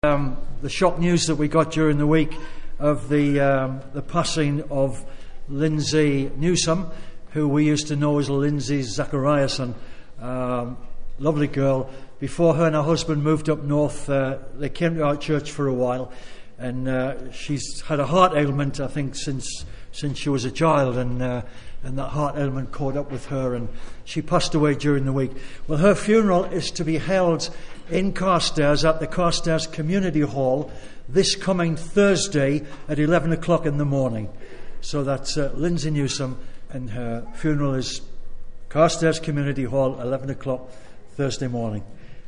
The shock news that we got during the week of the passing of Lindsay Newsome, who we used to know as Lindsay Zachariason, lovely girl. Before her and her husband moved up north, they came to our church for a while, and she's had a heart ailment, I think, since she was a child, and that heart ailment caught up with her, and she passed away during the week. Well, her funeral is to be held in Carstairs at the Carstairs Community Hall this coming Thursday at 11 o'clock in the morning. So that's Lindsay Newsome, and her funeral is Carstairs Community Hall, 11 o'clock Thursday morning.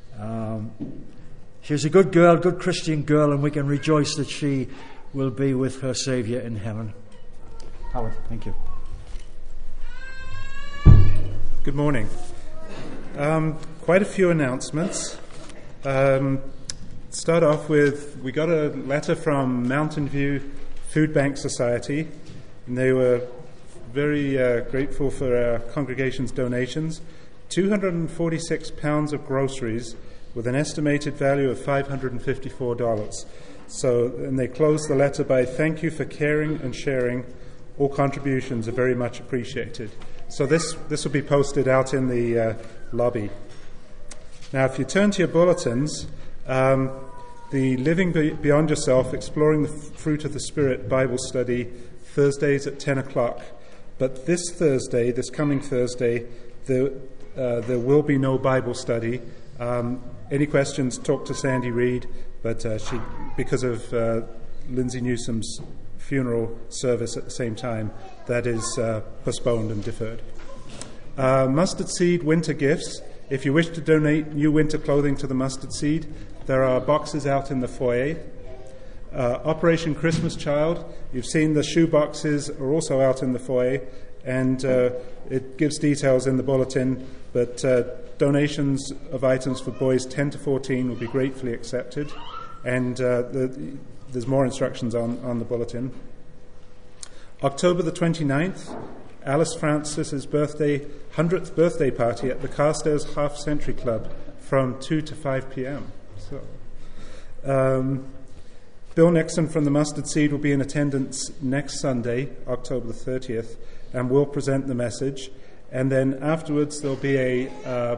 She was a good girl, good Christian girl, and we can rejoice that she will be with her Saviour in heaven. Howard, thank you. Good morning. Quite a few announcements. Start off with, we got a letter from Mountain View Food Bank Society, and they were very grateful for our congregation's donations. 246 pounds of groceries with an estimated value of $554. And they closed the letter by, "Thank you for caring and sharing. All contributions are very much appreciated." So this will be posted out in the lobby. Now, if you turn to your bulletins, the Living Beyond Yourself, Exploring the Fruit of the Spirit Bible Study, Thursdays at 10 o'clock. But this coming Thursday, there will be no Bible study. Any questions, talk to Sandy Reed, but because of Lindsay Newsome's funeral service at the same time, that is postponed and deferred. Mustard Seed Winter Gifts. If you wish to donate new winter clothing to the Mustard Seed, there are boxes out in the foyer. Operation Christmas Child. You've seen the shoe boxes are also out in the foyer, and it gives details in the bulletin, but donations of items for boys 10 to 14 will be gratefully accepted, and there's more instructions on the bulletin. October the 29th, Alice Francis's 100th birthday party at the Carstairs Half Century Club from 2 to 5 p.m. Bill Nixon from the Mustard Seed will be in attendance next Sunday, October the 30th, and will present the message. And then afterwards there'll be a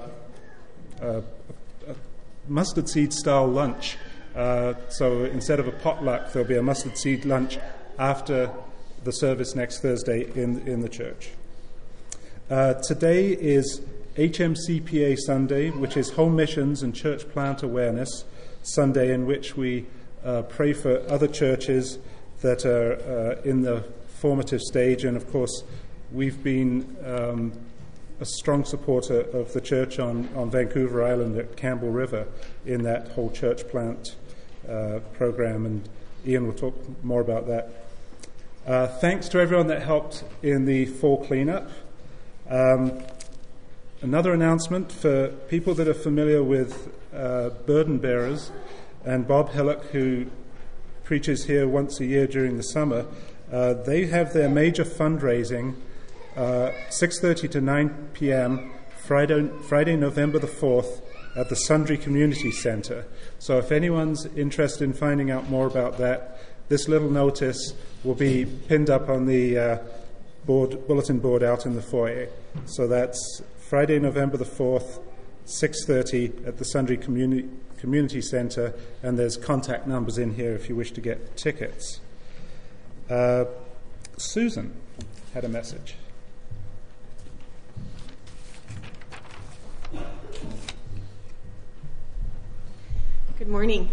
mustard seed style lunch. So instead of a potluck, there'll be a mustard seed lunch after the service next Thursday in the church. Today is HMCPA Sunday, which is Home Missions and Church Plant Awareness Sunday, in which we pray for other churches that are in the formative stage. And of course, we've been a strong supporter of the church on Vancouver Island at Campbell River in that whole church plant program, and Ian will talk more about that. Thanks to everyone that helped in the fall cleanup. Another announcement for people that are familiar with burden bearers, and Bob Hillock, who preaches here once a year during the summer, they have their major fundraising 6:30 to 9 p.m. Friday, November the 4th at the Sundry Community Centre. So if anyone's interested in finding out more about that, this little notice will be pinned up on the bulletin board out in the foyer. So that's Friday, November the 4th, 6:30 at the Sundry Community Centre, and there's contact numbers in here if you wish to get tickets. Susan had a message. Good morning.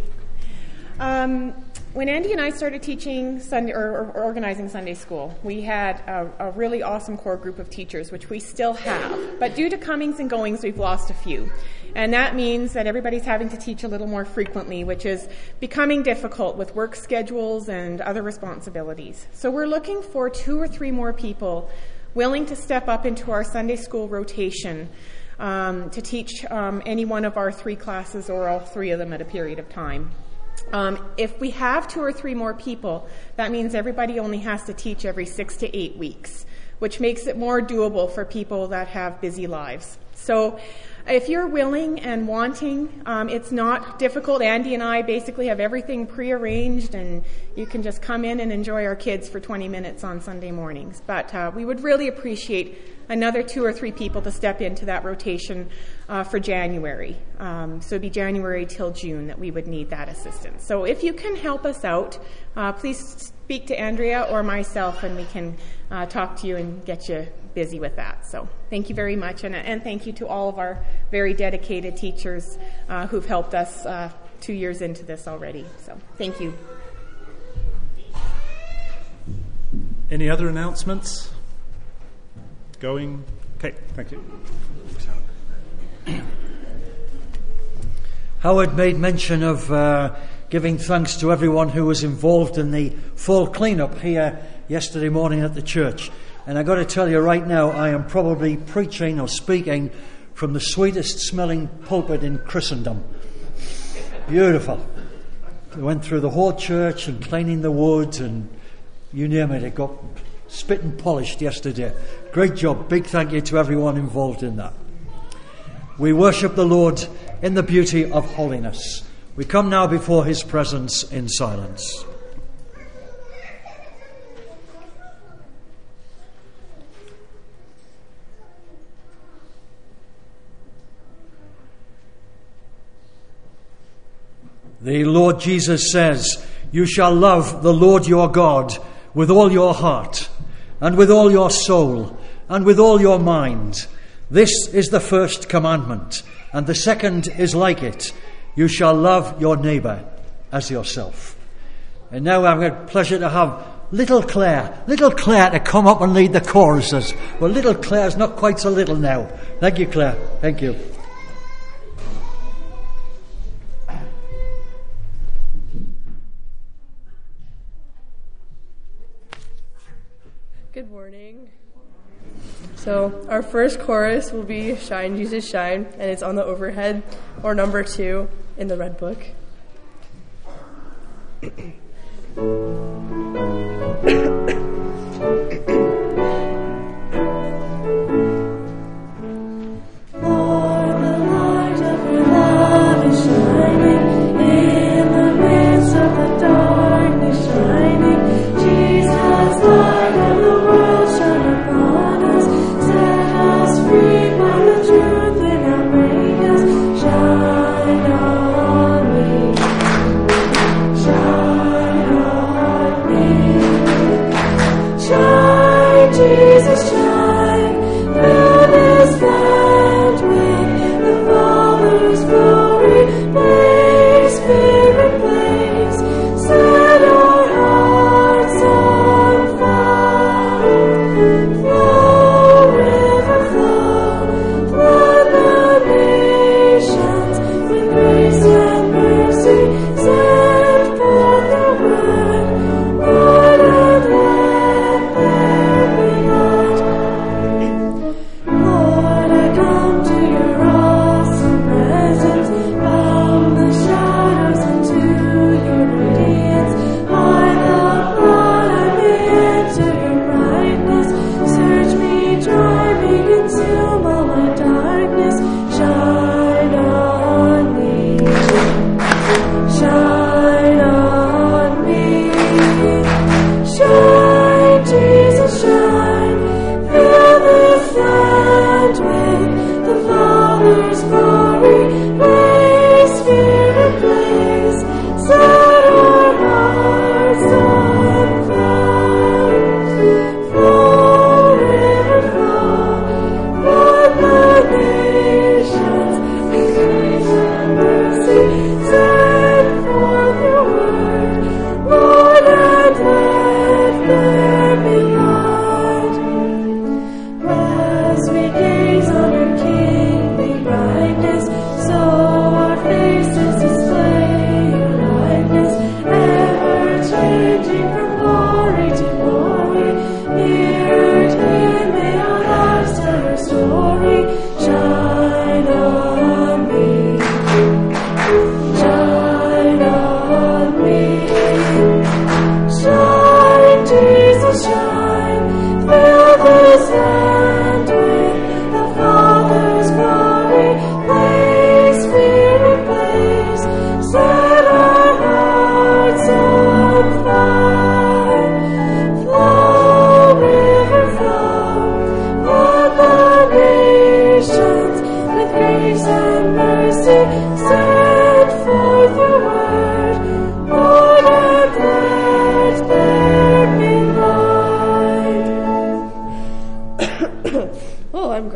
When Andy and I started teaching Sunday or organizing Sunday school, we had a really awesome core group of teachers, which we still have. But due to comings and goings, we've lost a few. And that means that everybody's having to teach a little more frequently, which is becoming difficult with work schedules and other responsibilities. So we're looking for 2 or 3 more people willing to step up into our Sunday school rotation to teach any one of our 3 classes or all 3 of them at a period of time. If we have 2 or 3 more people, that means everybody only has to teach every 6 to 8 weeks, which makes it more doable for people that have busy lives. So If you're willing and wanting, it's not difficult. Andy and I basically have everything prearranged, and you can just come in and enjoy our kids for 20 minutes on Sunday mornings. But we would really appreciate another 2 or 3 people to step into that rotation for January. So it'd be January till June that we would need that assistance. So if you can help us out, please speak to Andrea or myself, and we can talk to you and get you busy with that. So thank you very much, and thank you to all of our very dedicated teachers who've helped us 2 years into this already. So thank you. Any other announcements? Going? Okay, thank you. Howard made mention of giving thanks to everyone who was involved in the fall clean-up here yesterday morning at the church. And I've got to tell you right now, I am probably preaching or speaking from the sweetest smelling pulpit in Christendom. Beautiful. We went through the whole church and cleaning the wood and you name it. It got spit and polished yesterday. Great job. Big thank you to everyone involved in that. We worship the Lord in the beauty of holiness. We come now before his presence in silence. The Lord Jesus says, "You shall love the Lord your God with all your heart, and with all your soul, and with all your mind. This is the first commandment, and the second is like it. You shall love your neighbour as yourself." And now I've got pleasure to have little Claire to come up and lead the choruses. Well, little Claire's not quite so little now. Thank you, Claire. Thank you. Good morning. So our first chorus will be Shine, Jesus, Shine, and it's on the overhead, or number 2 in the Red Book. Lord, and let there be light.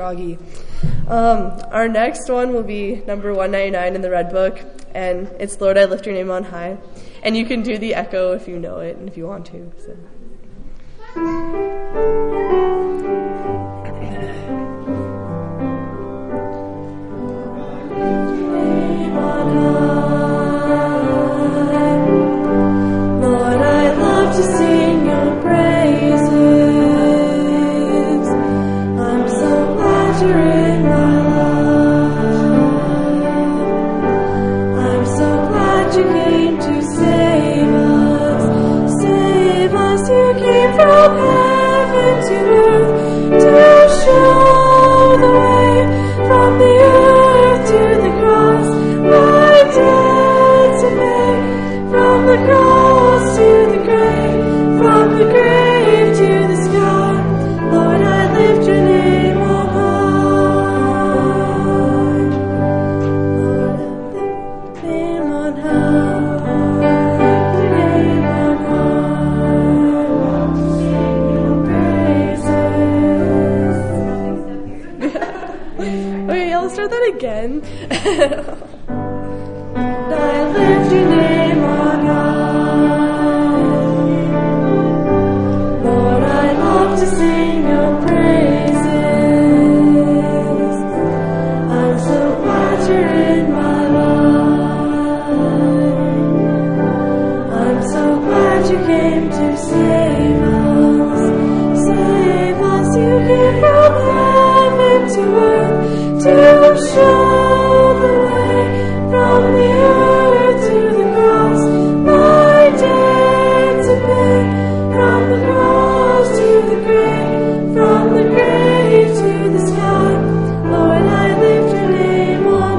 groggy. Our next one will be number 199 in the Red Book, and it's Lord, I Lift Your Name on High. And you can do the echo if you know it and if you want to. So. Lord, I love to sing your praises. I'm so glad you're in my life. I'm so glad you came to save us. Save us, you came from heaven to earth to show the way from the earth to the cross. My debt to pay, from the cross to the grave, from the grave to the sky. Lord, I lift your name on high. Lord, I lift your name on high. Your name on high. Sing your praises. Okay, yeah, let's start that again. I lift your name on high. Lord, I love to sing your praises. I'm so glad you're in my life. I'm so glad you came to save us. Save us, you came from heaven to earth to show the way from the earth to the cross. My debt to pay, from the cross to the grave, from the grave to the sky. Lord, I lift your name on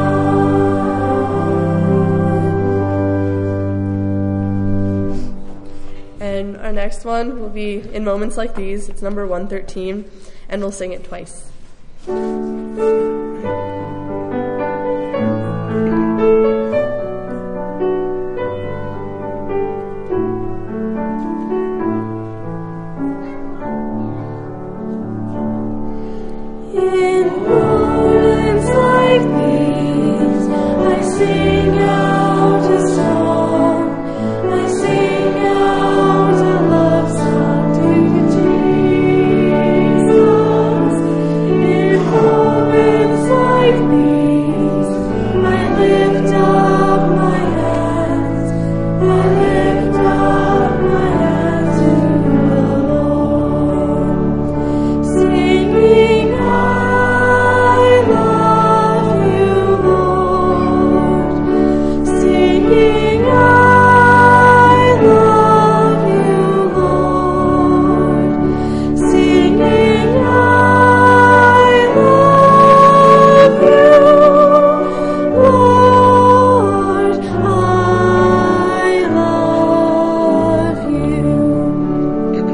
high. And our next one will be In Moments Like These. It's number 113, and we'll sing it twice. In moments like these, I sing out a song. I sing out a love song to Jesus. In moments like these, I lift up my hands. I lift up my hands to the Lord, singing, I love you, Lord. Singing, I love you, Lord. Singing, I love you, Lord. I love you.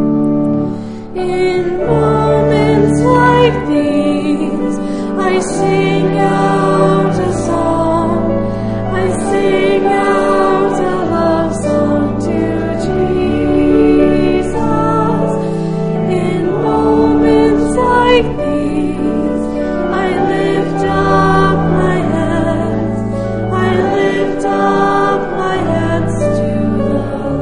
In moments like these, I sing out a song. I sing out a love song to Jesus. In moments like these, I lift up my hands. I lift up my hands to the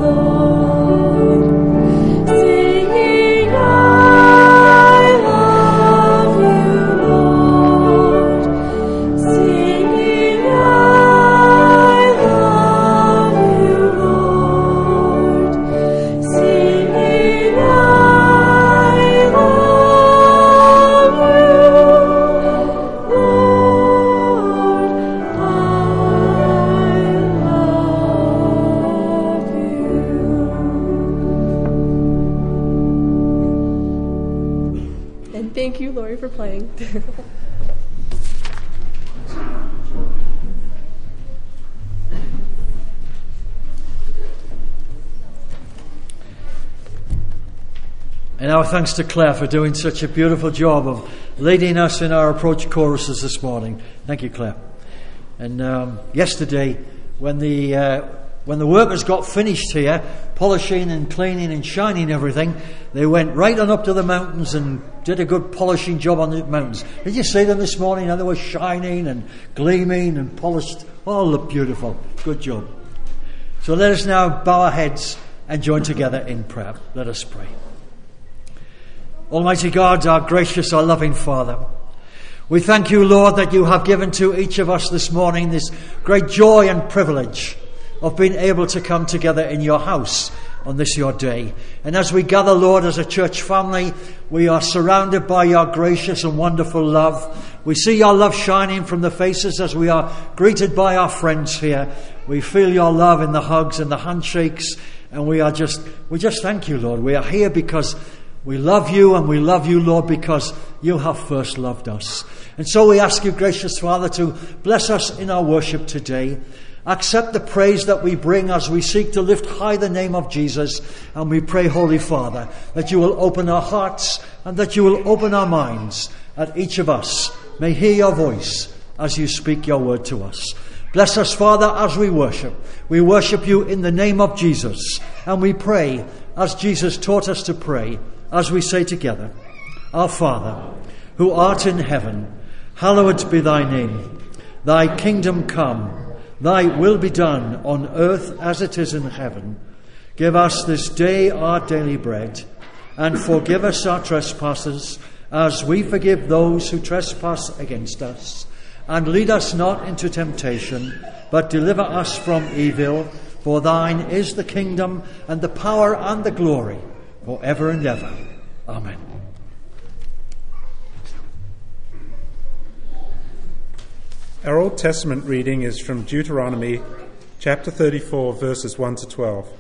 Lord, singing, I love you, Lord. Singing, I love you, Lord. Singing, I love you, Lord. I love you. And thank you, Lori, for playing. And our thanks to Claire for doing such a beautiful job of leading us in our approach choruses this morning. Thank you, Claire. And yesterday, when the when the workers got finished here, polishing and cleaning and shining everything, they went right on up to the mountains and did a good polishing job on the mountains. Did you see them this morning? And they were shining and gleaming and polished. Oh, look beautiful. Good job. So let us now bow our heads and join together in prayer. Let us pray. Almighty God, our gracious, our loving Father, we thank you, Lord, that you have given to each of us this morning this great joy and privilege of being able to come together in your house on this your day. And as we gather, Lord, as a church family, we are surrounded by your gracious and wonderful love. We see your love shining from the faces as we are greeted by our friends here. We feel your love in the hugs and the handshakes, and we just thank you, Lord. We are here because we love you, and we love you, Lord, because you have first loved us. And so we ask you, gracious Father, to bless us in our worship today. Accept the praise that we bring as we seek to lift high the name of Jesus. And we pray, Holy Father, that you will open our hearts and that you will open our minds, that each of us may hear your voice as you speak your word to us. Bless us, Father, as we worship. We worship you in the name of Jesus. And we pray as Jesus taught us to pray, as we say together, Our Father, who art in heaven, hallowed be thy name. Thy kingdom come. Thy will be done on earth as it is in heaven. Give us this day our daily bread, and forgive us our trespasses, as we forgive those who trespass against us. And lead us not into temptation, but deliver us from evil. For thine is the kingdom, and the power, and the glory, for ever and ever. Amen. Our Old Testament reading is from Deuteronomy chapter 34, verses 1 to 12.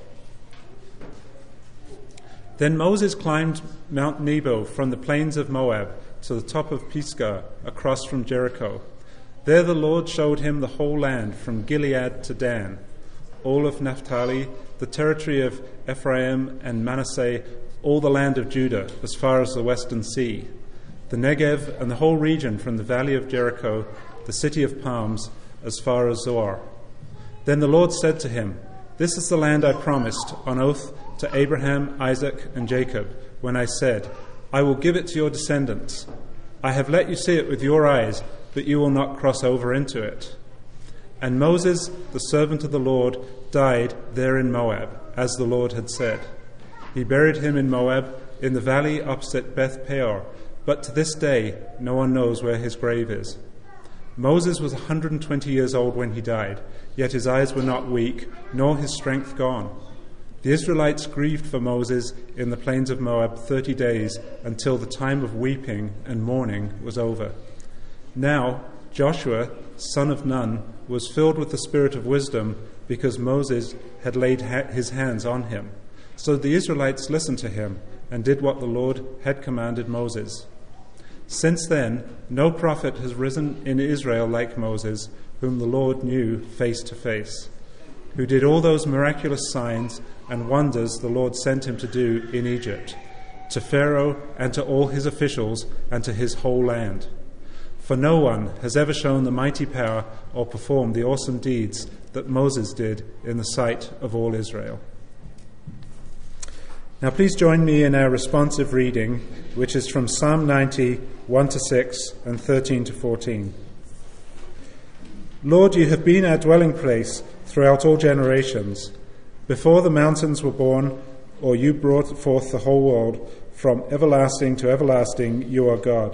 Then Moses climbed Mount Nebo from the plains of Moab to the top of Pisgah, across from Jericho. There the Lord showed him the whole land, from Gilead to Dan, all of Naphtali, the territory of Ephraim and Manasseh, all the land of Judah, as far as the western sea, the Negev and the whole region from the valley of Jericho, the city of palms, as far as Zoar. Then the Lord said to him, This is the land I promised on oath to Abraham, Isaac, and Jacob, when I said, I will give it to your descendants. I have let you see it with your eyes, but you will not cross over into it. And Moses, the servant of the Lord, died there in Moab, as the Lord had said. He buried him in Moab, in the valley opposite Beth Peor, but to this day no one knows where his grave is. Moses was 120 years old when he died, yet his eyes were not weak, nor his strength gone. The Israelites grieved for Moses in the plains of Moab 30 days, until the time of weeping and mourning was over. Now Joshua, son of Nun, was filled with the spirit of wisdom, because Moses had laid his hands on him. So the Israelites listened to him and did what the Lord had commanded Moses. Since then, no prophet has risen in Israel like Moses, whom the Lord knew face to face, who did all those miraculous signs and wonders the Lord sent him to do in Egypt, to Pharaoh and to all his officials and to his whole land. For no one has ever shown the mighty power or performed the awesome deeds that Moses did in the sight of all Israel. Now please join me in our responsive reading, which is from Psalm 90, 1 to 6 and 13 to 14. Lord, you have been our dwelling place throughout all generations. Before the mountains were born, or you brought forth the whole world, from everlasting to everlasting you are God.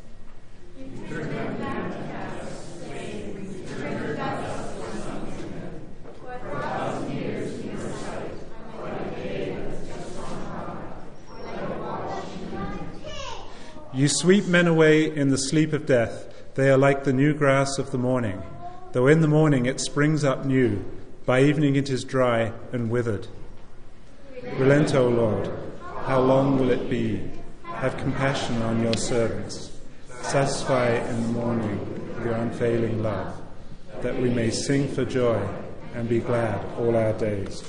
You sweep men away in the sleep of death. They are like the new grass of the morning. Though in the morning it springs up new, by evening it is dry and withered. Relent, O Lord. How long will it be? Have compassion on your servants. Satisfy in the morning your unfailing love, that we may sing for joy and be glad all our days.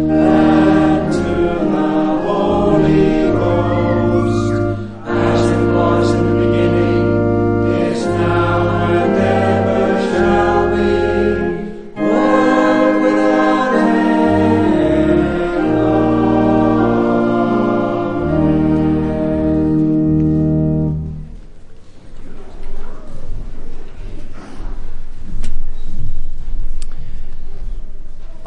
As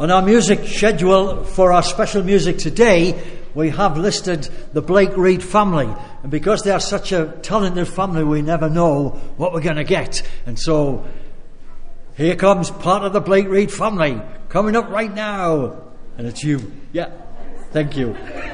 On our music schedule for our special music today, we have listed the Blake Reed family. And because they are such a talented family, we never know what we're going to get. And so, here comes part of the Blake Reed family, coming up right now. And it's you. Yeah, thank you.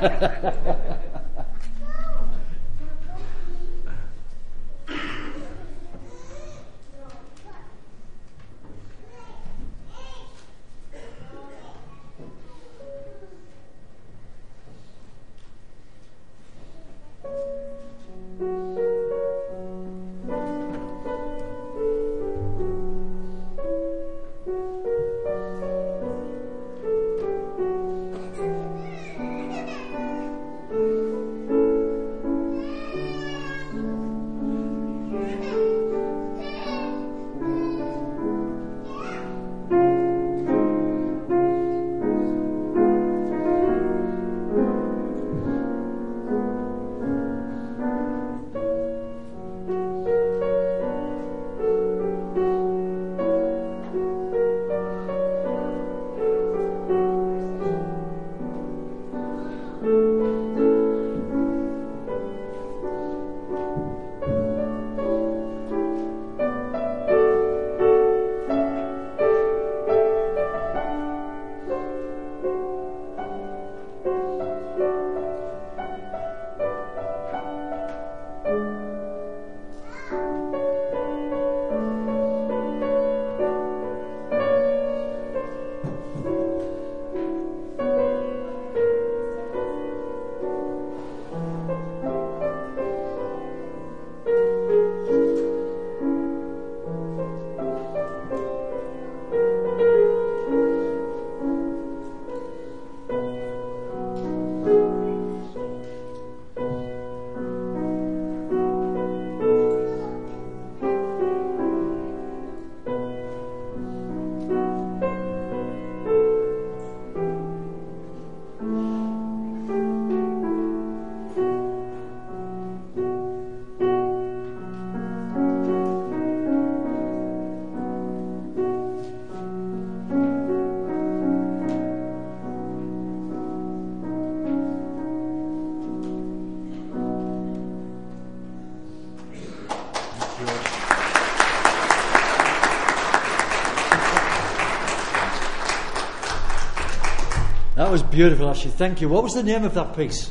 That was beautiful, actually. Thank you. What was the name of that piece?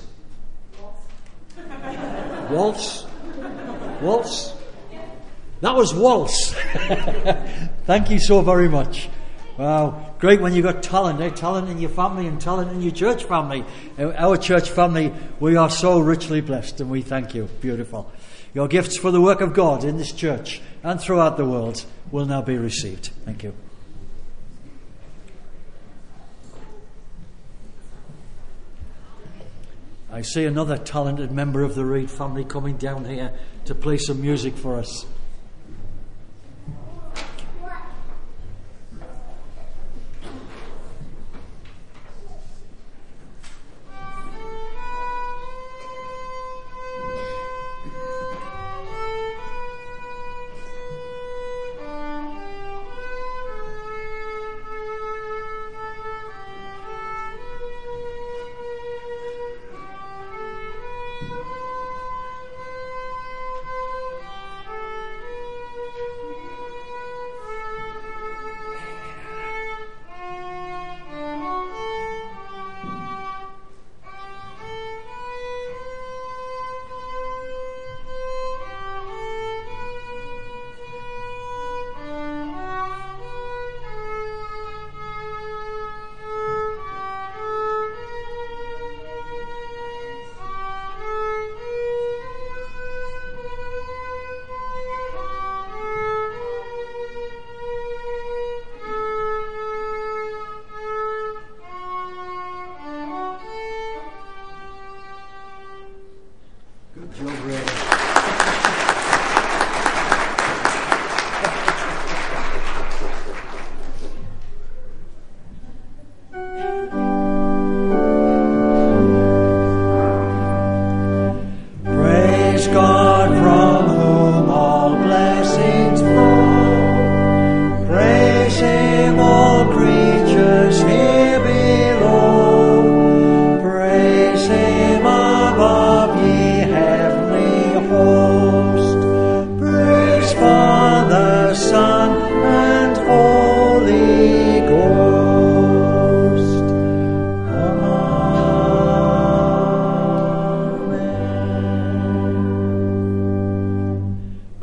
Waltz? Waltz? That was Waltz. Thank you so very much. Wow. Great when you got talent, eh? Talent in your family and talent in your church family. Our church family, we are so richly blessed, and we thank you. Beautiful. Your gifts for the work of God in this church and throughout the world will now be received. Thank you. I see another talented member of the Reed family coming down here to play some music for us.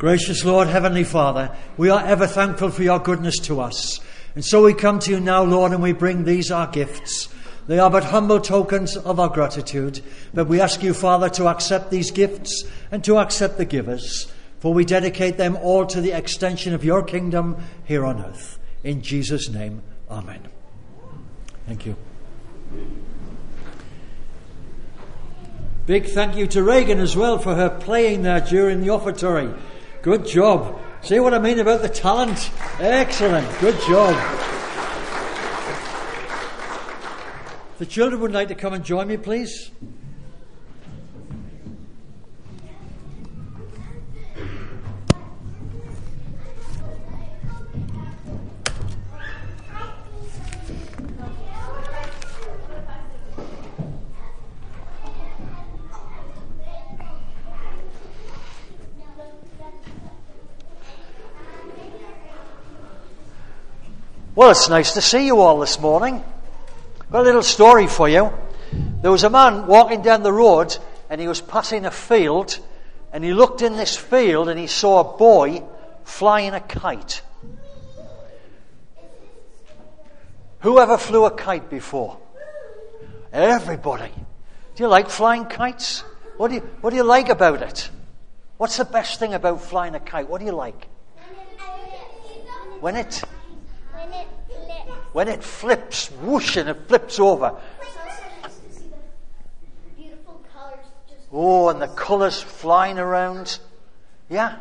Gracious Lord, Heavenly Father, we are ever thankful for your goodness to us. And so we come to you now, Lord, and we bring these our gifts. They are but humble tokens of our gratitude, but we ask you, Father, to accept these gifts and to accept the givers, for we dedicate them all to the extension of your kingdom here on earth. In Jesus' name, amen. Thank you. Big thank you to Reagan as well for her playing there during the offertory. Good job. See what I mean about the talent? Excellent. Good job. The children would like to come and join me, please. Well, it's nice to see you all this morning. Got a little story for you. There was a man walking down the road and he was passing a field, and he looked in this field and he saw a boy flying a kite. Who ever flew a kite before? Everybody. Do you like flying kites? What do you like about it? What's the best thing about flying a kite? What do you like? When it flips, whoosh, and it flips over. Oh, and the colours flying around. Yeah.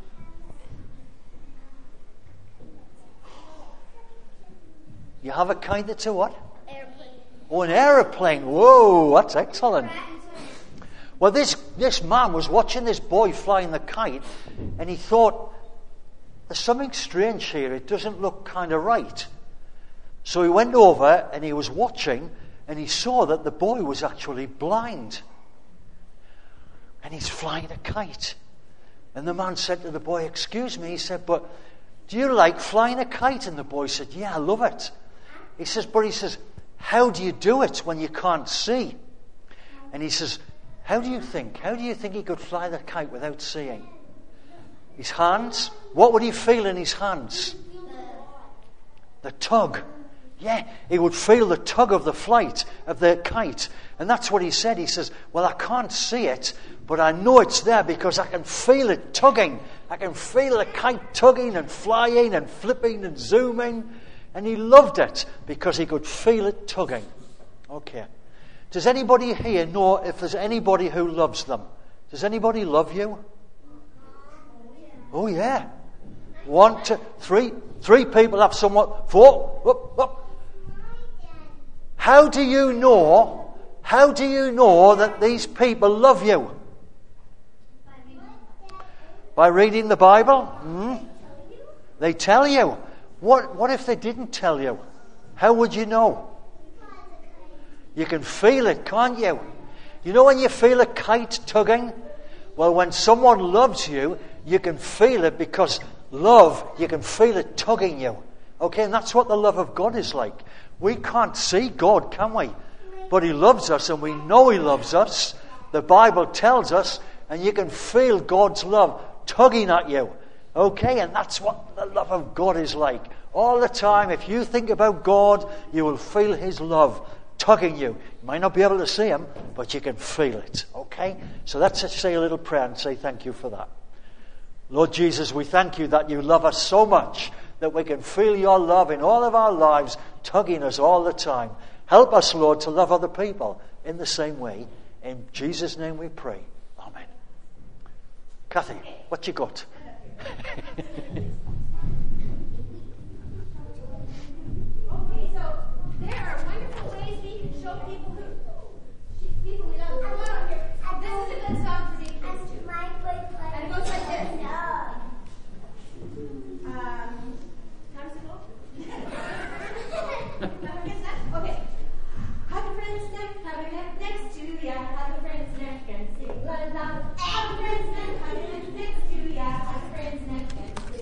You have a kite that's a what? Airplane. Oh, an aeroplane. Whoa, that's excellent. Well, this man was watching this boy flying the kite, and he thought, there's something strange here. It doesn't look kind of right. So he went over and he was watching, and he saw that the boy was actually blind. And he's flying a kite. And the man said to the boy, excuse me, he said, but do you like flying a kite? And the boy said, yeah, I love it. He says, how do you do it when you can't see? And he says, how do you think he could fly the kite without seeing? His hands? What would he feel in his hands? The tug. Yeah, he would feel the tug of the flight of the kite. And that's what he said. He says, well, I can't see it, but I know it's there because I can feel it tugging. I can feel the kite tugging and flying and flipping and zooming. And he loved it because he could feel it tugging. Okay. Does anybody here know if there's anybody who loves them? Does anybody love you? Oh, yeah. 1, 2, 3. 3 people have someone. 4. Whoop, whoop. How do you know that these people love you? By reading the Bible? They tell you. What if they didn't tell you? How would you know? You can feel it, can't you? You know when you feel a kite tugging? Well, when someone loves you, you can feel it because love, you can feel it tugging you. Okay, and that's what the love of God is like. We can't see God, can we? But He loves us, and we know He loves us. The Bible tells us, and you can feel God's love tugging at you. Okay, and that's what the love of God is like. All the time, if you think about God, you will feel His love tugging you. You might not be able to see Him, but you can feel it. Okay? So let's just say a little prayer and say thank you for that. Lord Jesus, we thank you that you love us so much that we can feel your love in all of our lives, tugging us all the time. Help us, Lord, to love other people in the same way. In Jesus' name we pray. Amen. Kathy, what you got? Okay, so there are wonderful ways we can show people we love. Come on here. This is a good song for these kids too. And it goes like this. How does it go? Okay. Hug a friend's neck, hug a neck next to ya. Hug a friend's neck and sing la la. Hug a friend's neck, hug a neck next to ya. Hug a friend's neck and sing.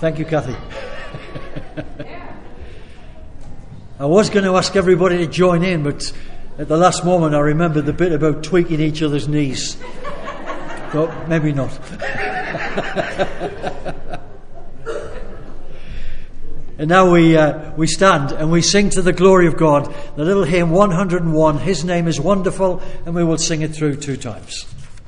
Thank you, Kathy. I was going to ask everybody to join in, but at the last moment I remembered the bit about tweaking each other's knees. But maybe not. And now we stand and we sing to the glory of God the little hymn 101, His Name is Wonderful, and we will sing it through 2 times.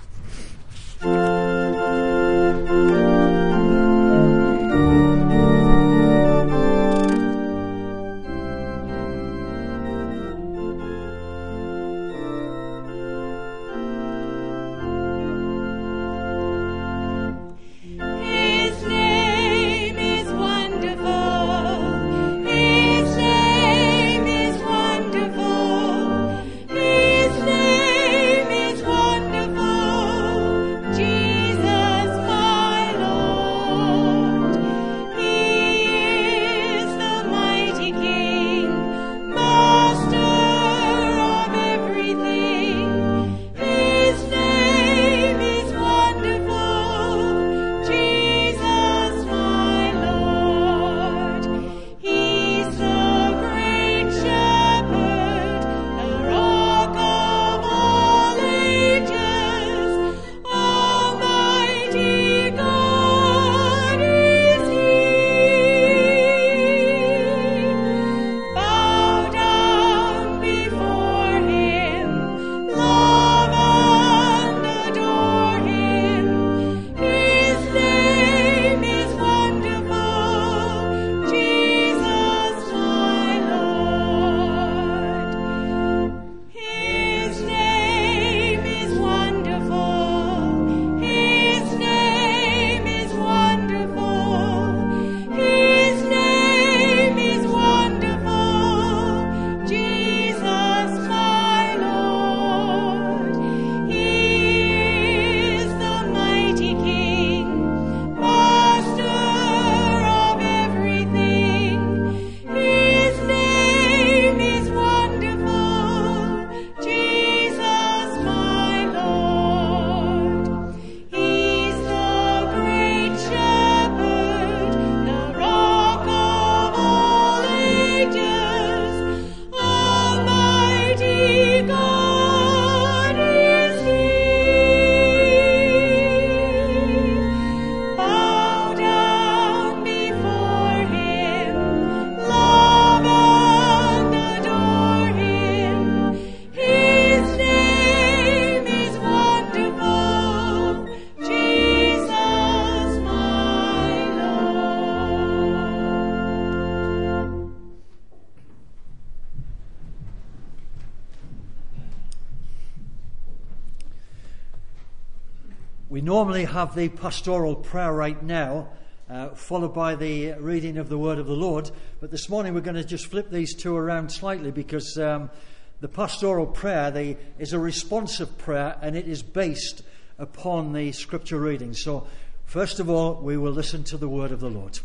We normally have the pastoral prayer right now, followed by the reading of the word of the Lord. But this morning we're going to just flip these two around slightly, because the pastoral prayer is a responsive prayer, and it is based upon the scripture reading. So first of all, we will listen to the word of the Lord.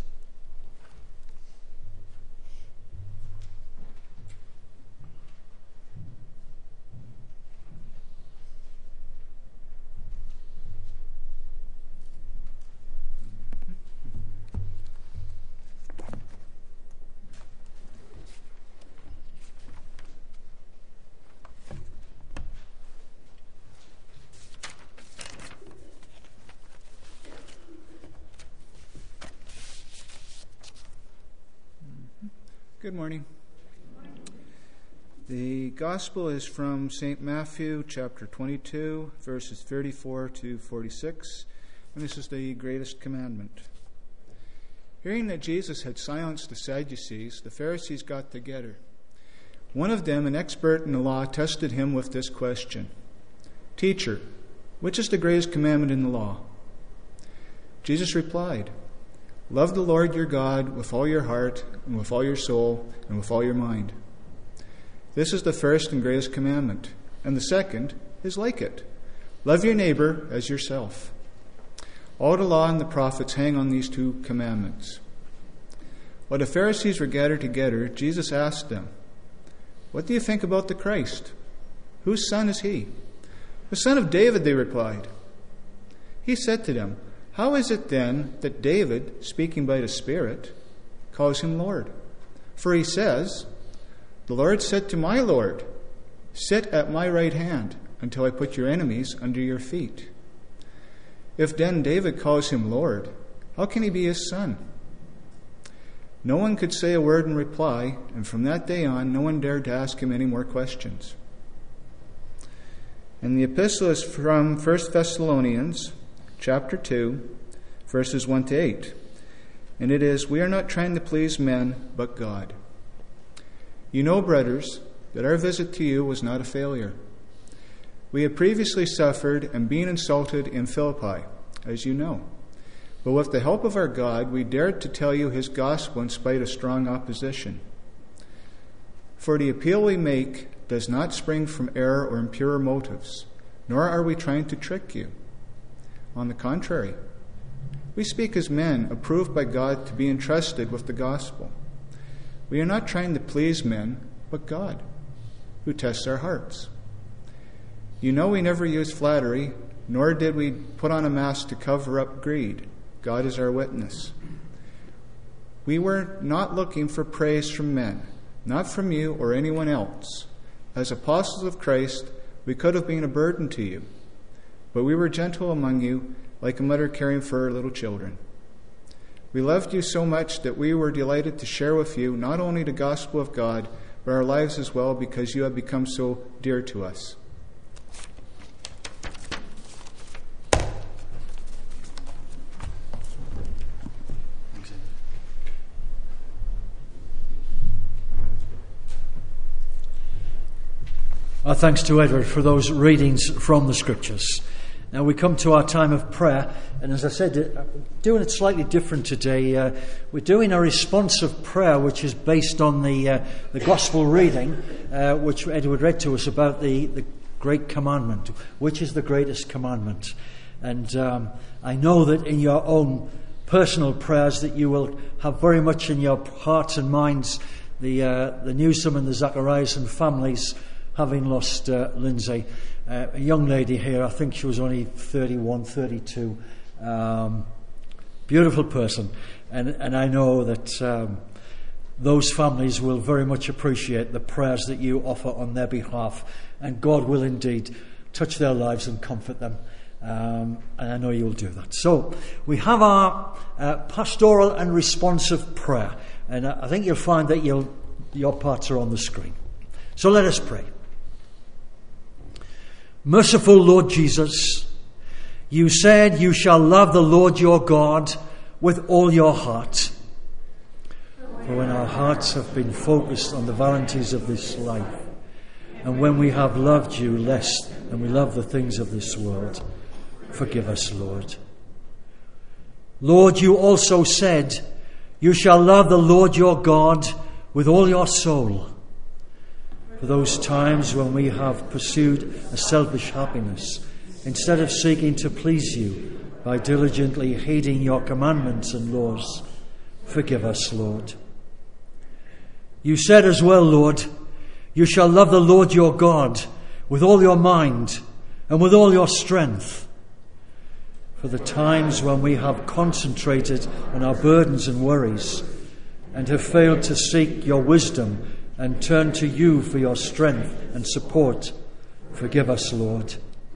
Good morning. The Gospel is from St. Matthew, chapter 22, verses 34 to 46, and this is the greatest commandment. Hearing that Jesus had silenced the Sadducees, the Pharisees got together. One of them, an expert in the law, tested him with this question: "Teacher, which is the greatest commandment in the law?" Jesus replied, "Love the Lord your God with all your heart and with all your soul and with all your mind. This is the first and greatest commandment, and the second is like it. Love your neighbor as yourself. All the law and the prophets hang on these two commandments." While the Pharisees were gathered together, Jesus asked them, "What do you think about the Christ? Whose son is he?" "The son of David," they replied. He said to them, How is it then that David, speaking by the Spirit, calls him Lord? For he says, "The Lord said to my Lord, 'Sit at my right hand until I put your enemies under your feet.' If then David calls him Lord, how can he be his son?" No one could say a word in reply, and from that day on, no one dared to ask him any more questions. And the epistle is from 1 Thessalonians chapter 2, verses 1 to 8. And it is, "We are not trying to please men, but God. You know, brothers, that our visit to you was not a failure. We had previously suffered and been insulted in Philippi, as you know. But with the help of our God, we dared to tell you his gospel in spite of strong opposition. For the appeal we make does not spring from error or impure motives, nor are we trying to trick you. On the contrary, we speak as men approved by God to be entrusted with the gospel. We are not trying to please men, but God, who tests our hearts. You know we never use flattery, nor did we put on a mask to cover up greed. God is our witness. We were not looking for praise from men, not from you or anyone else. As apostles of Christ, we could have been a burden to you, but we were gentle among you, like a mother caring for her little children. We loved you so much that we were delighted to share with you not only the gospel of God, but our lives as well, because you have become so dear to us." Our thanks to Edward for those readings from the Scriptures. Now we come to our time of prayer, and as I said, doing it slightly different today. We're doing a responsive prayer which is based on the Gospel reading, which Edward read to us about the Great Commandment, which is the greatest commandment. And I know that in your own personal prayers that you will have very much in your hearts and minds the Newsom and the Zachariason families having lost Lindsay, a young lady here. I think she was only 31, 32. Beautiful person. And I know that those families will very much appreciate the prayers that you offer on their behalf. And God will indeed touch their lives and comfort them. And I know you will do that. So we have our pastoral and responsive prayer. And I think you'll find that your parts are on the screen. So let us pray. Merciful Lord Jesus, you said you shall love the Lord your God with all your heart. For when our hearts have been focused on the vanities of this life, and when we have loved you less than we love the things of this world, forgive us, Lord. Lord, you also said you shall love the Lord your God with all your soul. For those times when we have pursued a selfish happiness, instead of seeking to please you by diligently heeding your commandments and laws, forgive us, Lord. You said as well, Lord, you shall love the Lord your God with all your mind and with all your strength. For the times when we have concentrated on our burdens and worries and have failed to seek your wisdom and turn to you for your strength and support, forgive us, Lord.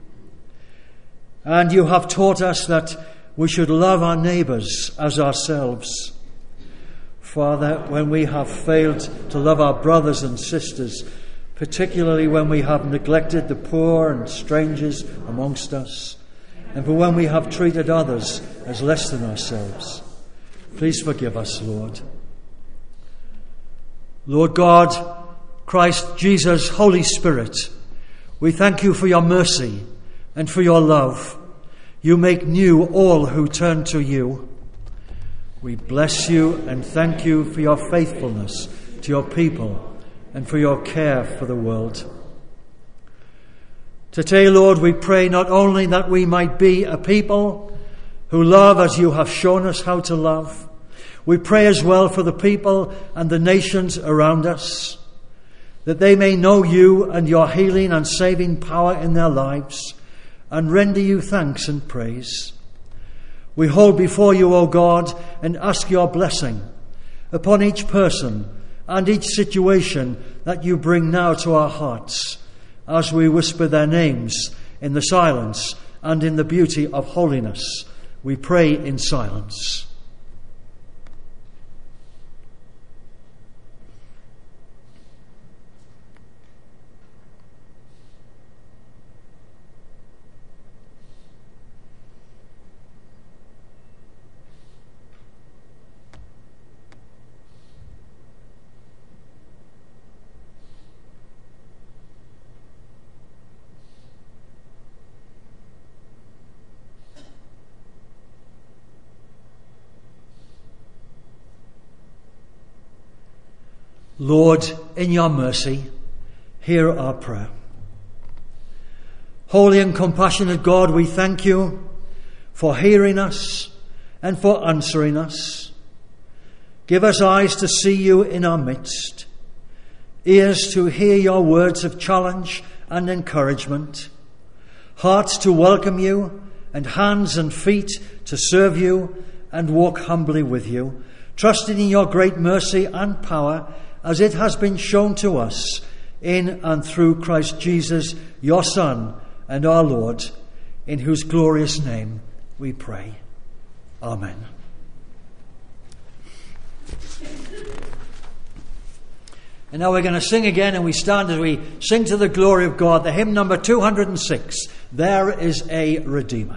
And you have taught us that we should love our neighbours as ourselves. Father, when we have failed to love our brothers and sisters, particularly when we have neglected the poor and strangers amongst us, and for when we have treated others as less than ourselves, please forgive us, Lord. Lord God, Christ Jesus, Holy Spirit, we thank you for your mercy and for your love. You make new all who turn to you. We bless you and thank you for your faithfulness to your people and for your care for the world. Today, Lord, we pray not only that we might be a people who love as you have shown us how to love, we pray as well for the people and the nations around us, that they may know you and your healing and saving power in their lives and render you thanks and praise. we hold before you, O God, and ask your blessing upon each person and each situation that you bring now to our hearts as we whisper their names in the silence and in the beauty of holiness. We pray in silence. Lord, in your mercy, hear our prayer. Holy and compassionate God, we thank you for hearing us and for answering us. Give us eyes to see you in our midst, ears to hear your words of challenge and encouragement, hearts to welcome you, and hands and feet to serve you and walk humbly with you, trusting in your great mercy and power as it has been shown to us in and through Christ Jesus, your Son and our Lord, in whose glorious name we pray. Amen. And now we're going to sing again, and we stand as we sing to the glory of God, the hymn number 206, There is a Redeemer.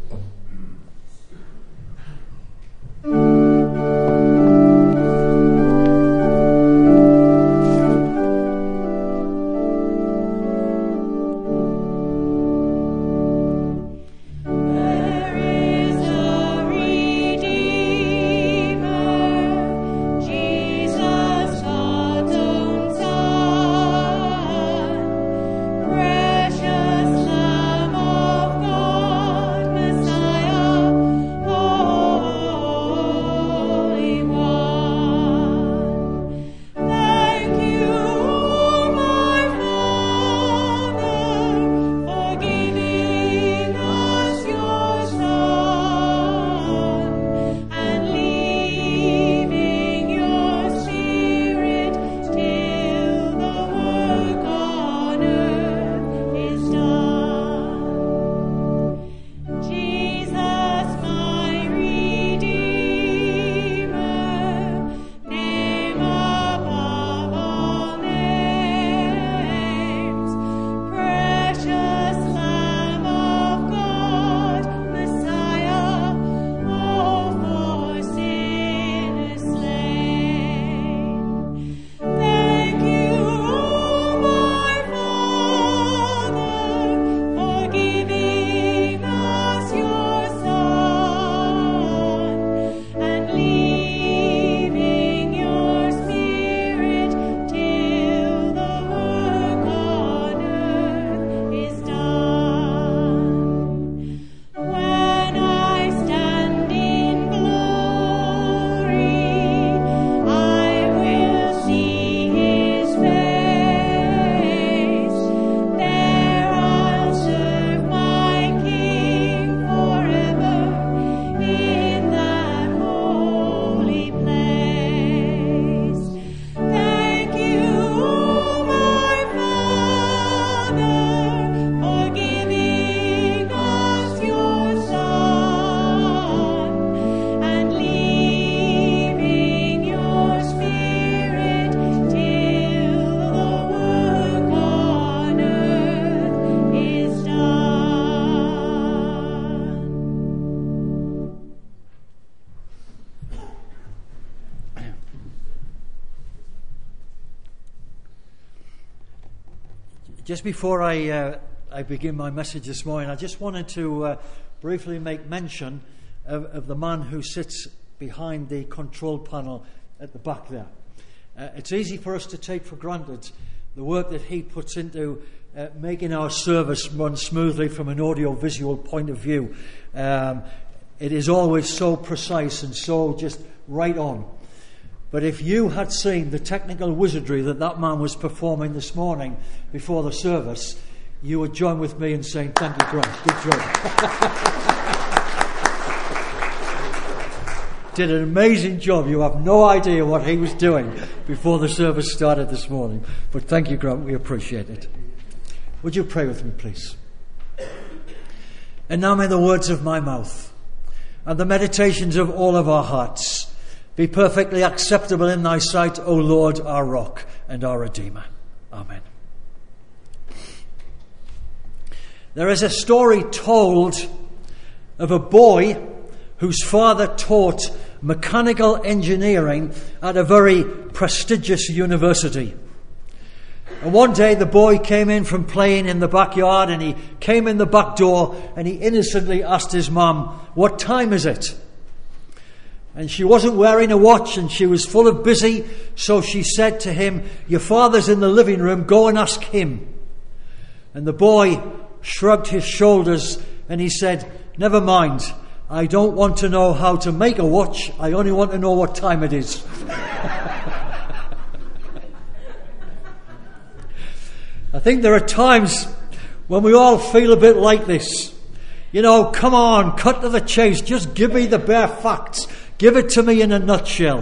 Just before I begin my message this morning, I just wanted to briefly make mention of the man who sits behind the control panel at the back there. It's easy for us to take for granted the work that he puts into making our service run smoothly from an audio-visual point of view. It is always so precise and so just right on. But if you had seen the technical wizardry that man was performing this morning before the service, you would join with me in saying, thank you, Grant. Good job. did an amazing job. You have no idea what he was doing before the service started this morning. But thank you, Grant. We appreciate it. Would you pray with me, please? And now may the words of my mouth and the meditations of all of our hearts be perfectly acceptable in thy sight, O Lord, our rock and our Redeemer. Amen. There is a story told of a boy whose father taught mechanical engineering at a very prestigious university. And one day the boy came in from playing in the backyard, and he came in the back door and he innocently asked his mum, "What time is it?" And she wasn't wearing a watch and she was full of busy, so she said to him, "Your father's in the living room, go and ask him." And the boy shrugged his shoulders and he said, "Never mind, I don't want to know how to make a watch, I only want to know what time it is." I think there are times when we all feel a bit like this. You know, come on, cut to the chase, just give me the bare facts, give it to me in a nutshell.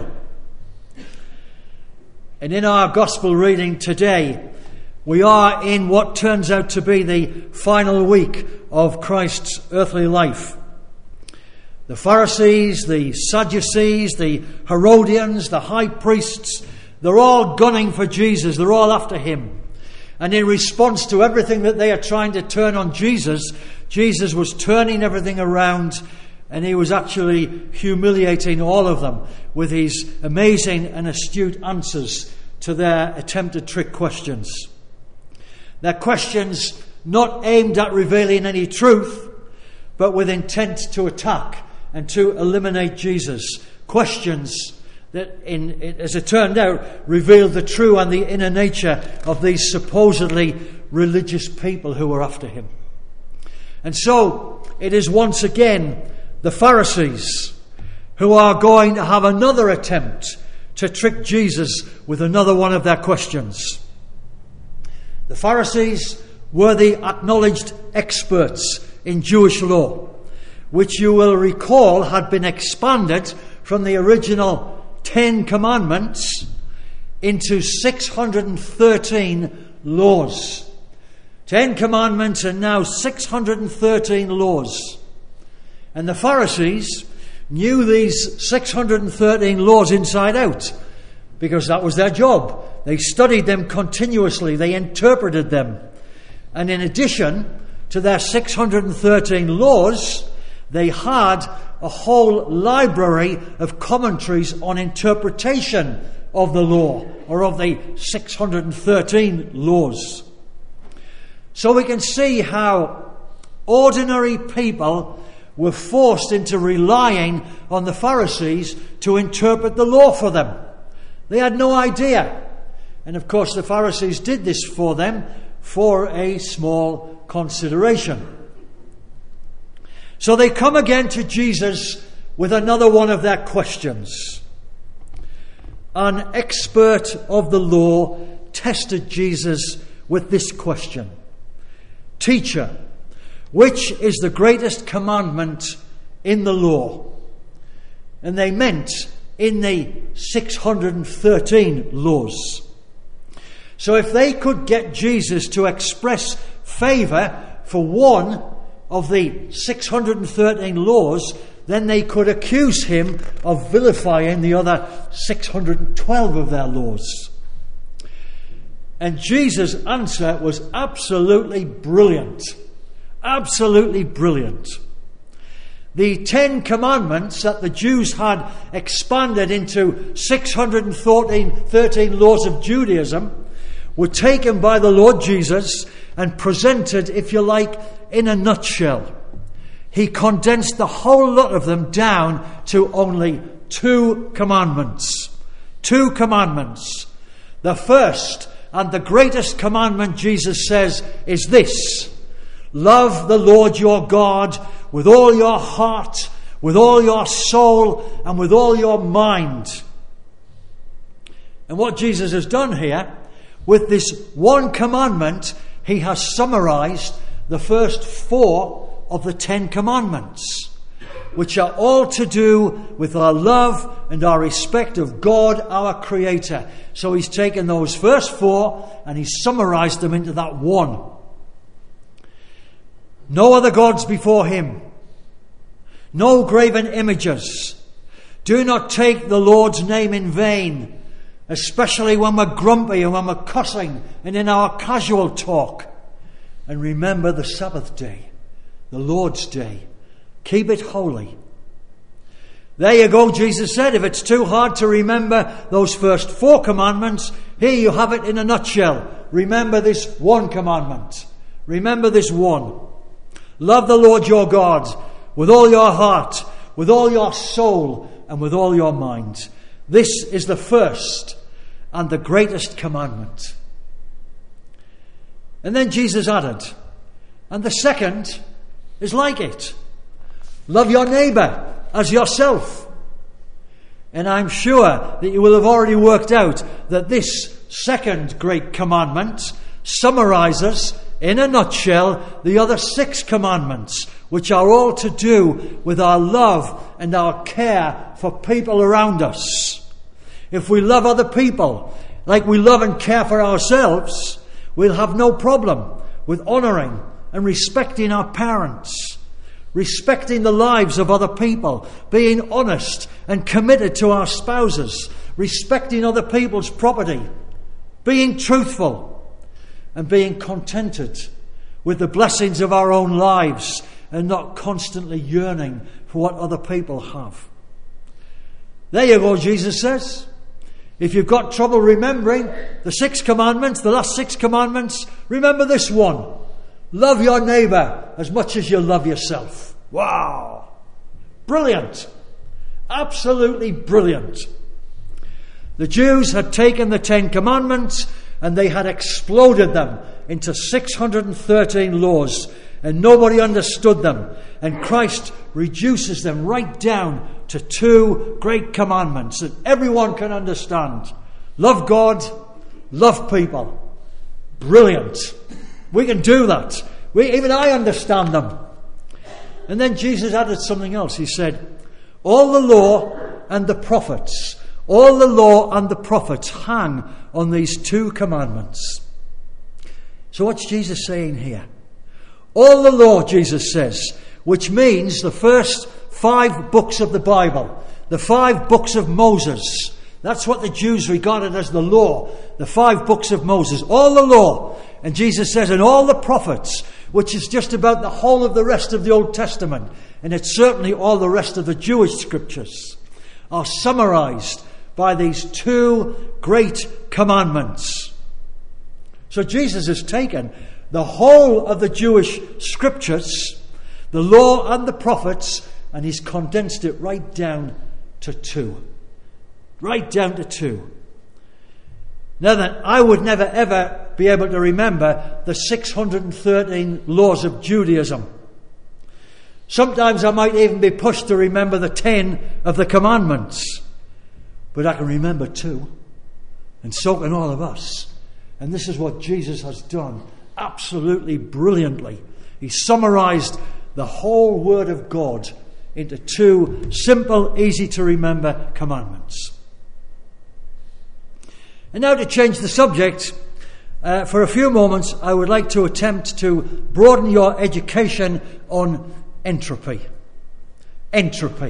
And in our gospel reading today, we are in what turns out to be the final week of Christ's earthly life. The Pharisees, the Sadducees, the Herodians, the high priests, they're all gunning for Jesus. They're all after him. And in response to everything that they are trying to turn on Jesus, Jesus was turning everything around, and he was actually humiliating all of them with his amazing and astute answers to their attempted trick questions. Their questions not aimed at revealing any truth, but with intent to attack and to eliminate Jesus. Questions that, as it turned out, revealed the true and the inner nature of these supposedly religious people who were after him. And so, it is once again the Pharisees who are going to have another attempt to trick Jesus with another one of their questions. The Pharisees were the acknowledged experts in Jewish law, which you will recall had been expanded from the original 10 Commandments into 613 laws. 10 Commandments and now 613 laws. And the Pharisees knew these 613 laws inside out, because that was their job. They studied them continuously. They interpreted them. And in addition to their 613 laws, they had a whole library of commentaries on interpretation of the law, or of the 613 laws. So we can see how ordinary people were forced into relying on the Pharisees to interpret the law for them. They had no idea. And of course the Pharisees did this for them for a small consideration. So they come again to Jesus with another one of their questions. An expert of the law tested Jesus with this question: "Teacher, which is the greatest commandment in the law?" And they meant in the 613 laws. So if they could get Jesus to express favour for one of the 613 laws, then they could accuse him of vilifying the other 612 of their laws. And Jesus' answer was absolutely brilliant. Absolutely brilliant. The 10 Commandments that the Jews had expanded into 613 laws of Judaism were taken by the Lord Jesus and presented, if you like, in a nutshell. He condensed the whole lot of them down to only 2 commandments. 2 commandments. The first and the greatest commandment, Jesus says, is this: love the Lord your God with all your heart, with all your soul, and with all your mind. And what Jesus has done here, with this one commandment, he has summarized the first 4 of the 10 commandments. which are all to do with our love and our respect of God, our Creator. So he's taken those first 4 and he's summarized them into that one. No other gods before him. No graven images. Do not take the Lord's name in vain, especially when we're grumpy and when we're cussing and in our casual talk. And remember the Sabbath day, the Lord's day. Keep it holy. There you go, Jesus said. If it's too hard to remember those first 4 commandments, here you have it in a nutshell. Remember this one commandment. Remember this one. Love the Lord your God with all your heart, with all your soul, and with all your mind. This is the first and the greatest commandment. And then Jesus added, and the second is like it. Love your neighbour as yourself. And I'm sure that you will have already worked out that this second great commandment summarizes, in a nutshell, the other 6 commandments, which are all to do with our love and our care for people around us. If we love other people like we love and care for ourselves, we'll have no problem with honouring and respecting our parents, respecting the lives of other people, being honest and committed to our spouses, respecting other people's property, being truthful, and being contented with the blessings of our own lives and not constantly yearning for what other people have. There you go, Jesus says. If you've got trouble remembering the 6 commandments, the last 6 commandments, remember this one. Love your neighbour as much as you love yourself. Wow! Brilliant! Absolutely brilliant. The Jews had taken the 10 commandments and they had exploded them into 613 laws, and nobody understood them. And Christ reduces them right down to 2 great commandments that everyone can understand. Love God, love people. Brilliant. We can do that. Even I understand them. And then Jesus added something else. He said, all the law and the prophets, all the law and the prophets hang on these 2 commandments. So what's Jesus saying here? All the law, Jesus says, which means the first 5 books of the Bible, the 5 books of Moses. That's what the Jews regarded as the law, the 5 books of Moses. All the law. And Jesus says, and all the prophets, which is just about the whole of the rest of the Old Testament, and it's certainly all the rest of the Jewish scriptures, are summarized by these 2 great commandments. So Jesus has taken the whole of the Jewish scriptures, the law and the prophets, and he's condensed it right down to 2. Right down to 2. Now then, I would never ever be able to remember the 613 laws of Judaism. Sometimes I might even be pushed to remember the 10 of the commandments. But I can remember 2. And so can all of us. And this is what Jesus has done absolutely brilliantly. He summarized the whole Word of God into 2 simple, easy to remember commandments. And now to change the subject, for a few moments I would like to attempt to broaden your education on entropy. Entropy.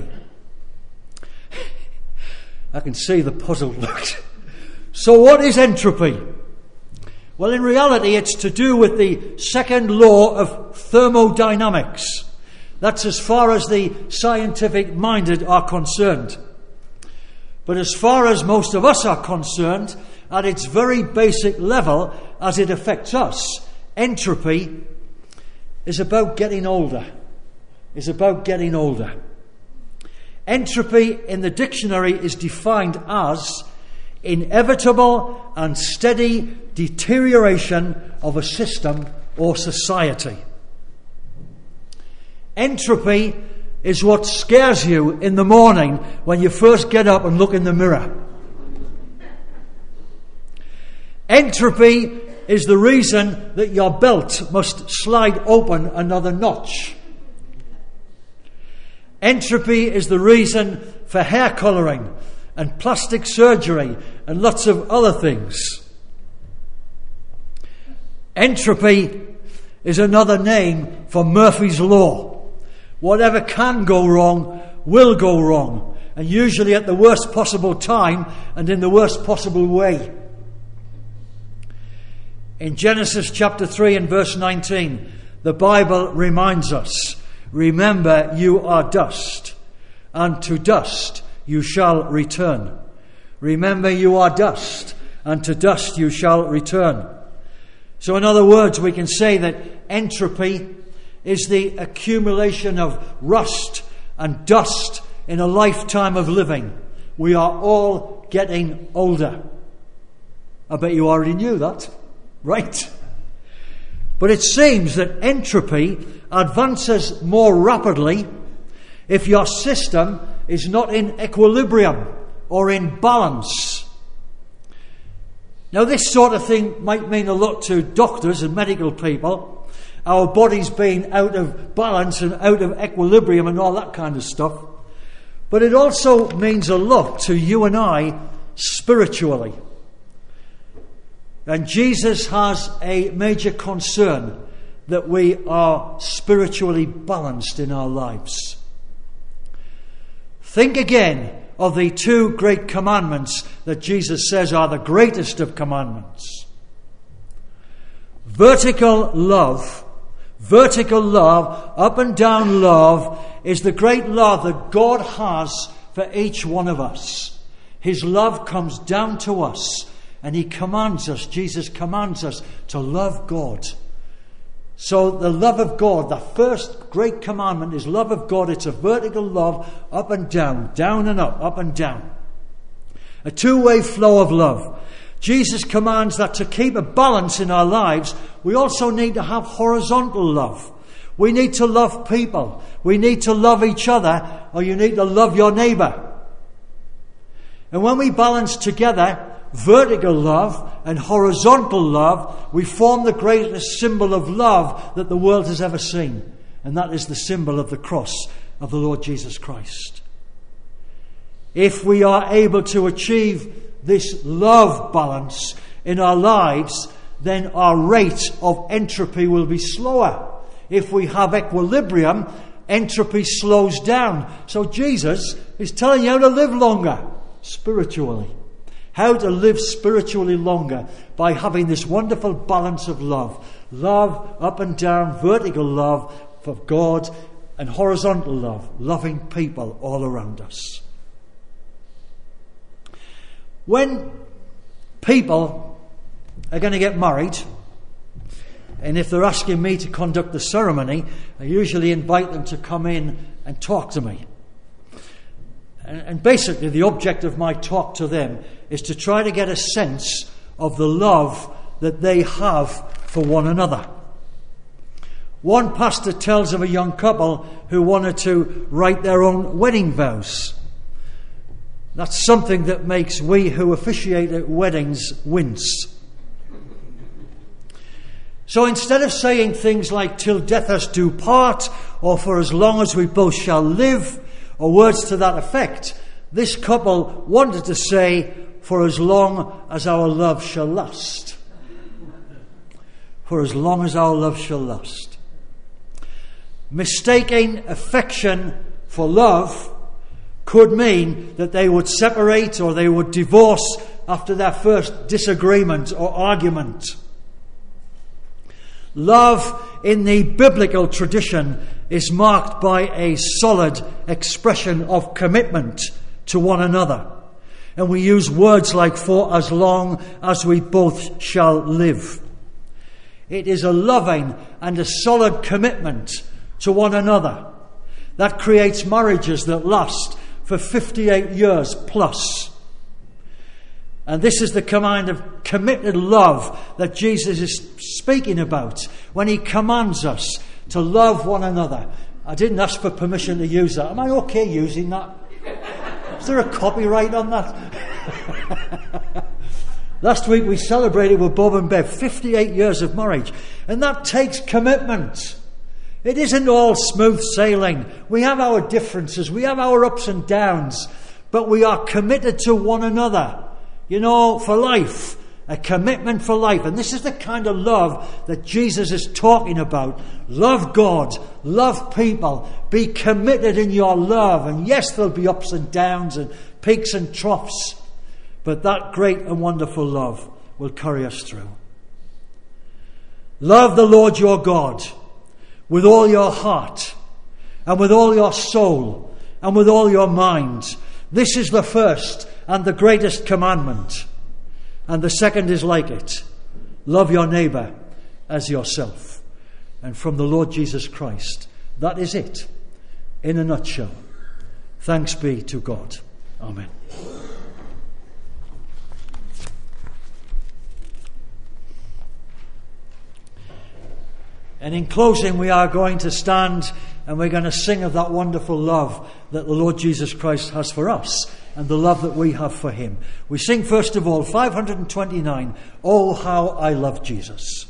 I can see the puzzled look. So what is entropy? Well, in reality, it's to do with the second law of thermodynamics. That's as far as the scientific-minded are concerned. But as far as most of us are concerned, at its very basic level, as it affects us, entropy is about getting older. Is about getting older. Entropy in the dictionary is defined as inevitable and steady deterioration of a system or society. Entropy is what scares you in the morning when you first get up and look in the mirror. Entropy is the reason that your belt must slide open another notch. Entropy is the reason for hair colouring and plastic surgery and lots of other things. Entropy is another name for Murphy's Law. Whatever can go wrong will go wrong, and usually at the worst possible time and in the worst possible way. In Genesis chapter 3 and verse 19, the Bible reminds us, "Remember, you are dust, and to dust you shall return." Remember, you are dust, and to dust you shall return. So in other words, we can say that entropy is the accumulation of rust and dust in a lifetime of living. We are all getting older. I bet you already knew that, right? But it seems that entropy advances more rapidly if your system is not in equilibrium or in balance. Now, this sort of thing might mean a lot to doctors and medical people, our bodies being out of balance and out of equilibrium and all that kind of stuff. But it also means a lot to you and I spiritually. And Jesus has a major concern that we are spiritually balanced in our lives. Think again of the two great commandments that Jesus says are the greatest of commandments. Vertical love, up and down love, is the great love that God has for each one of us. His love comes down to us, and He commands us, Jesus commands us to love God. So the love of God, the first great commandment is love of God. It's a vertical love, up and down and up and down. A two-way flow of love. Jesus commands that to keep a balance in our lives, we also need to have horizontal love. We need to love people. We need to love each other, or you need to love your neighbour. And when we balance together vertical love and horizontal love, we form the greatest symbol of love that the world has ever seen. And that is the symbol of the cross of the Lord Jesus Christ. If we are able to achieve this love balance in our lives, then our rate of entropy will be slower. If we have equilibrium, entropy slows down. So Jesus is telling you how to live longer spiritually. How to live spiritually longer by having this wonderful balance of love. Love up and down, vertical love for God, and horizontal love, loving people all around us. When people are going to get married, and if they're asking me to conduct the ceremony, I usually invite them to come in and talk to me. And basically the object of my talk to them is to try to get a sense of the love that they have for one another. One pastor tells of a young couple who wanted to write their own wedding vows. That's something that makes we who officiate at weddings wince. So instead of saying things like "till death us do part" or "for as long as we both shall live," or words to that effect, this couple wanted to say "for as long as our love shall last." For as long as our love shall last. Mistaking affection for love could mean that they would separate or they would divorce after their first disagreement or argument. Love in the biblical tradition is marked by a solid expression of commitment to one another. And we use words like "for as long as we both shall live." It is a loving and a solid commitment to one another that creates marriages that last for 58 years plus. And this is the kind of committed love that Jesus is speaking about when he commands us to love one another. I didn't ask for permission to use that. Am I okay using that? Is there a copyright on that? Last week we celebrated with Bob and Bev 58 years of marriage. And that takes commitment. It isn't all smooth sailing. We have our differences. We have our ups and downs. But we are committed to one another. You know, for life. A commitment for life. And this is the kind of love that Jesus is talking about. Love God. Love people. Be committed in your love. And yes, there'll be ups and downs and peaks and troughs. But that great and wonderful love will carry us through. Love the Lord your God with all your heart and with all your soul and with all your mind. This is the first and the greatest commandment. And the second is like it. Love your neighbour as yourself. And from the Lord Jesus Christ, that is it in a nutshell. Thanks be to God. Amen. And in closing, we are going to stand and we're going to sing of that wonderful love that the Lord Jesus Christ has for us and the love that we have for him. We sing first of all 529, Oh, How I Love Jesus.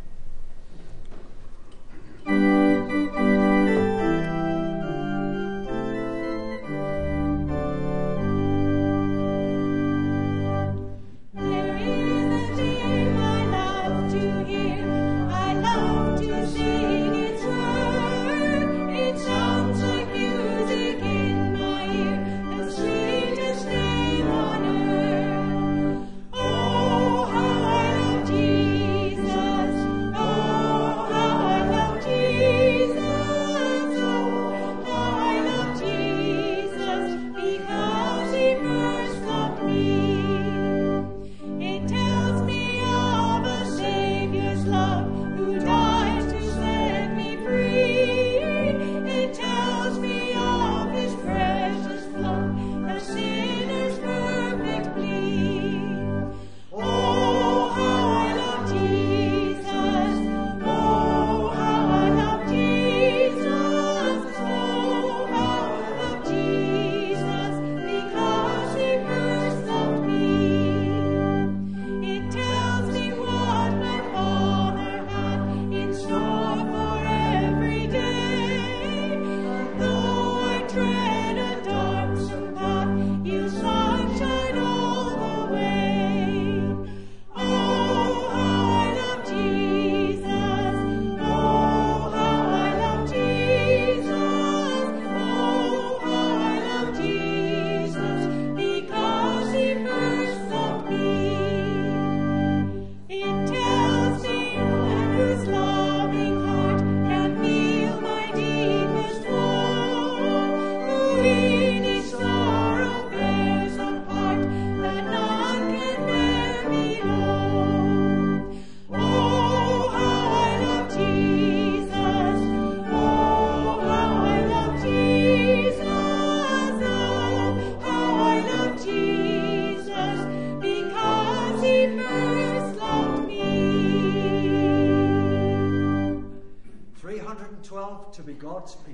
To be God's people.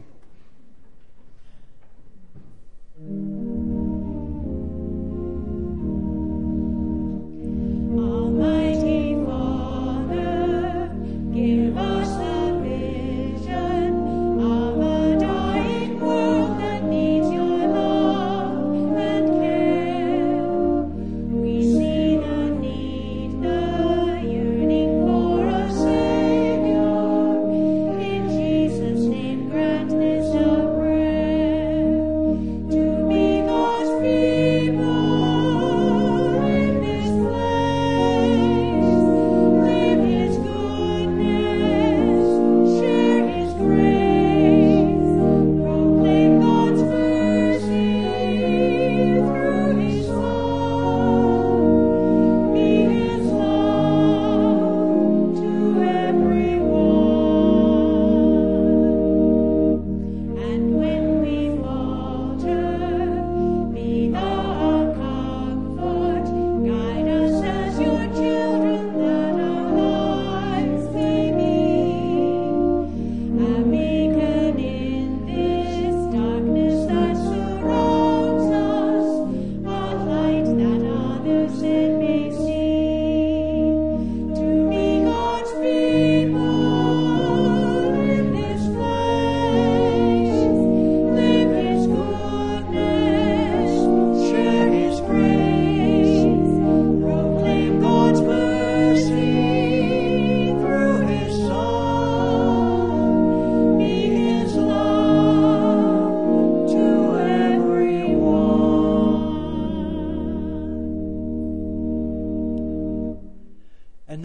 Almighty Father, give us a vision of a dying world that needs your love and care. We see the need, the yearning for a Savior. In Jesus' name grant this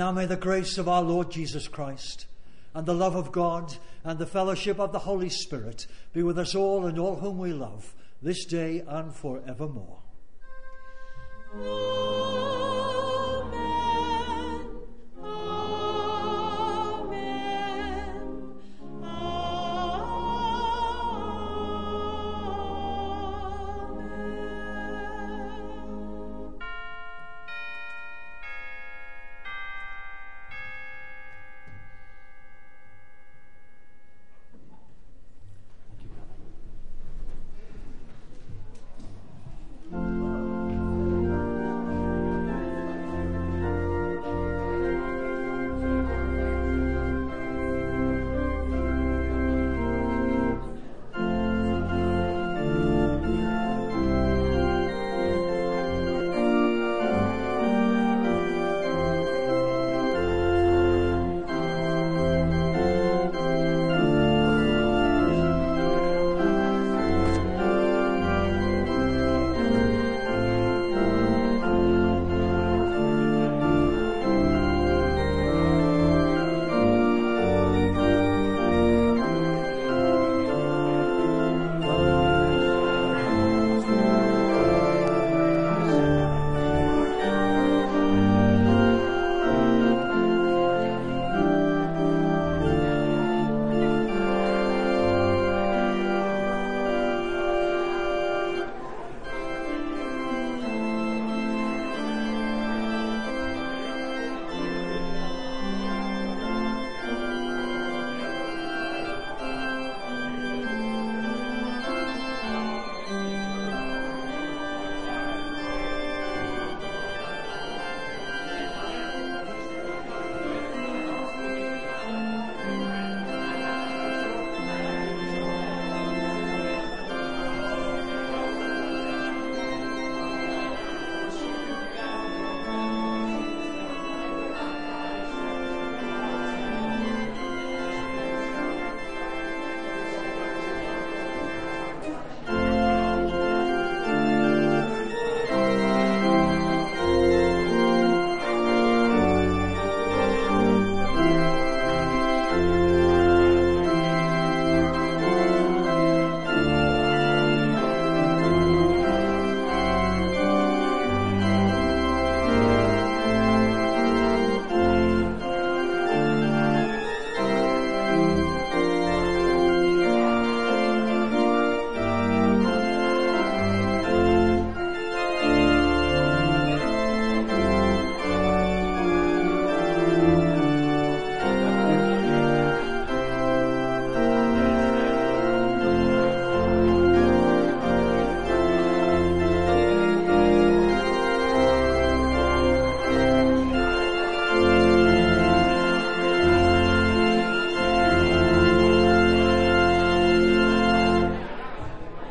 now may the grace of our Lord Jesus Christ and the love of God and the fellowship of the Holy Spirit be with us all and all whom we love, this day and forevermore.